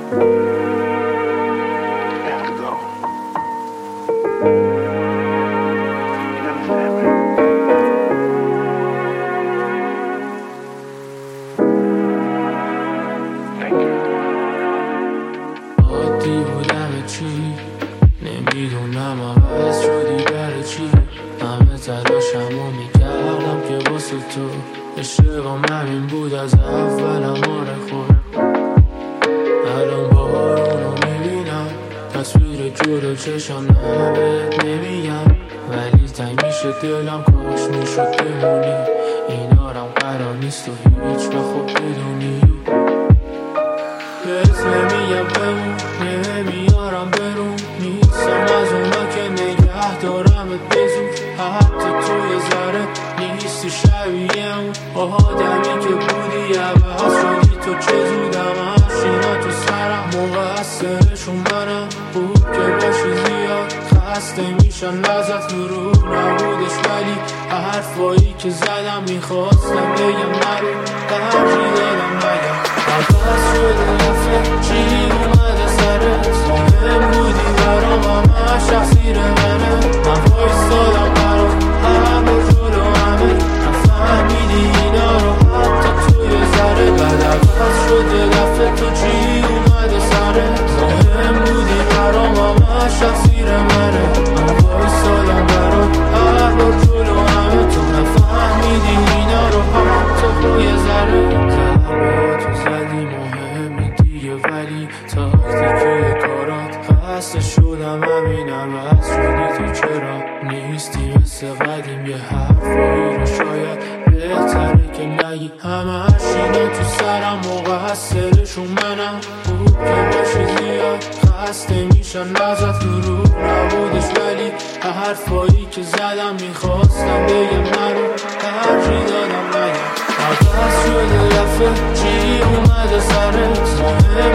عادی بودم چی نمیدونم عوض شدی برای چی همه تلاشمو میکردم که واسه تو عشقم همین بود از اولم آره خود الان بارونو میبینم تصویر جلو چشم نبت نمیگم ولی تنگ میشه دلم کاش میشد بمونی اینارم قرار نیست و هیچ و خوب بدونی بهت نمیگم بمون نمیارم برون نیستم از اونا که نگه دارمت بزود حتی تو یه ذره نیستی شبیه اون آدمی که بودی عوض شدی تو چه زودم هرشینا تو سرم مقصرشون منم بود که باشی زیاد خسته میشن ازت رو نبودش ولی حرفایی که زدم میخواستم بگم نرو ترجیح دادم نگم عوض شده رفته چی اومده سرت مهم بودی برام همه شخصیر منه من وایستادم برام همه جلو همه نفهمیدی اینا رو حتی توی ذره بعد عوض شده رفته تو چی اومده سرت مهم بودی برام همه شخصیر منه من وایستادم برام همه جلو همه تو نفهمیدی اینا رو حتی توی ذره تو زدی مهمی دیگه ولی تاکتیکی کارات خسته شدم همینم عوض شدی تو چرا نیستی مثل قدیم یه حرفایی رو شاید بهتره که نگی همه هرشینا تو سرم مقصرشون منم بود که باشی زیاد خسته میشن ازت رو نبودش ولی حرفایی که زدم میخواستم بگم نرو ترجیح دادم نگم عوض شده رفته چی اومده سرت